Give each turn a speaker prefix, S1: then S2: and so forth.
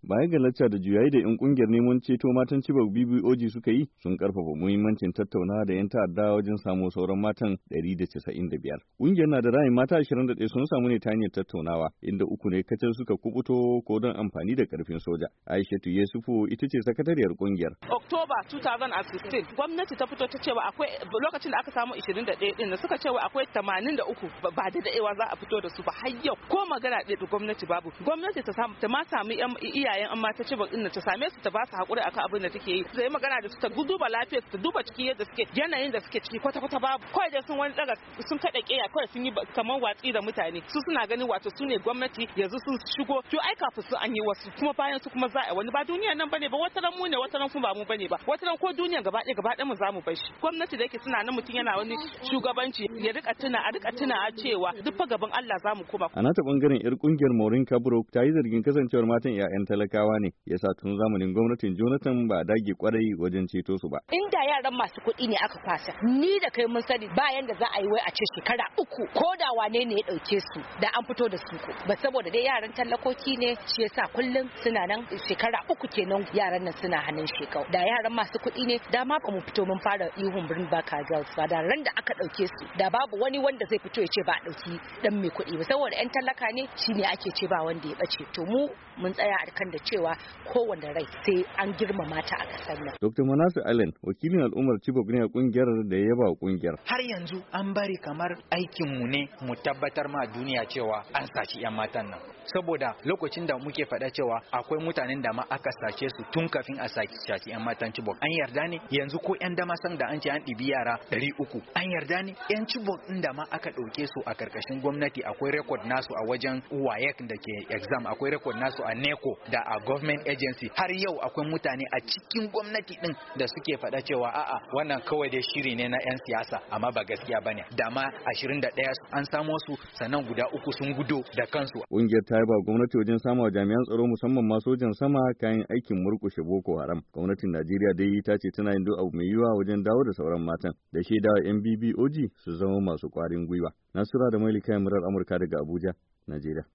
S1: Baya ga lacca da juyayi da 'yan kungiyar neman ceto matan Chibok BBOG suka yi sun karfafa muhimmancin tattaunawa da 'yan ta'adda wajen samu sauran matan 195. Kungiyar na da ra'ayin mata 21 sun samu ne ta hanyar tattaunawa inda uku ne kacal suka kubuto ko don amfani da karfin soja. Aishatu Yesufu ita ce sakatariyar kungiyar.
S2: October 2016 gwamnati ta fito ta cewa akwai lokacin da aka samu 21 din da suka cewa akwai 83 ba da daewa za a fito da su ba har yau ko magana da gwamnati babu. Gwamnati ta ma samu iyayen amma ta Chibok din ta same su ta ba su hakuri akan abin da take yi. Zai magana da su ta duba lafiyar su ta duba ciki yadda suke yanayin da suke ciki kwata babu. Kawai da sun wani daga sun kada kiya kawai sun yi kamar watsi da mutane. Su suna ganin wato su ne gwamnati yanzu sun shigo to ai kafin su an yi wasu kuma bayan su kuma za a wani ba duniya nan bane ba wata ran mu ne wata ran kuma ba mu bane ba wata ran ko duniya gaba ɗaya mu za mu bar shi. Gwamnati da yake suna nan mutum yana wani shugabanci ya rika tuna cewa duk fa gaban Allah za mu koma.
S1: A nata bangaren yar kungiyar Maureen Kabro ta yi zargin kasancewar matan 'ya'yan talakawa ne yasa tun zamanin gwamnatin Jonathan ba dage kwarai wajen ceto su ba.
S3: Inda yaran masu kuɗi ne aka kwasa ni da kai mun sani bayan da za a yi wai a ce shekara 3 ko da wane ne ya ɗauke su da an fito da su ba saboda dai yaran talakoki ne shi yasa kullum suna nan shekara 3 kenan yaran nan suna hannun shekau da yaran masu kuɗi ne da ma ba mu fito mun fara ihun birnin baka girls ba da ran da aka ɗauke su da babu wani wanda zai fito ya ce ba a ɗauki dan mai kuɗi ba saboda 'yan talaka ne shine ake ce ba wanda ya ɓace to mu mun tsaya a kan da cewa kowanne rai sai an girmama ta a ƙasar nan.
S1: Dr. Manasu Allen wakilin al'ummar Chibok ne a kungiyar da ya yaba kungiyar.
S4: Har yanzu an bari kamar aikin mu ne mu tabbatar ma duniya cewa an saci 'yan matan nan. Saboda lokacin da muke faɗa cewa akwai mutanen da ma aka sace su tun kafin a saci 'yan matan Chibok. An yarda ne yanzu ko 'yan damasan da an ce an ɗibi yara 300 an yarda ne 'yan Chibok ɗin da ma aka ɗauke su a karkashin gwamnati akwai rekod nasu a wajen WAEC da ke exam akwai rekod nasu a NECO da a government agency har yau akwai mutane a cikin gwamnati din da suke faɗa cewa a'a wannan kawai dai shiri ne na 'yan siyasa amma ba gaskiya bane da ma 21 an samo su sannan guda 3 sun gudo da kansu.
S1: Kungiyar ta yaba gwamnati wajen samawa jami'an tsaro musamman ma sojan sama kayan aikin murkushe Boko Haram. Gwamnatin Najeriya dai ta ce tana yin duk abu mai yiwuwa wajen dawo da sauran matan da shaidawa 'yan BBOG su zama masu kwarin gwiwa. Nasura da Mailika murar Amurka daga Abuja, Najeriya.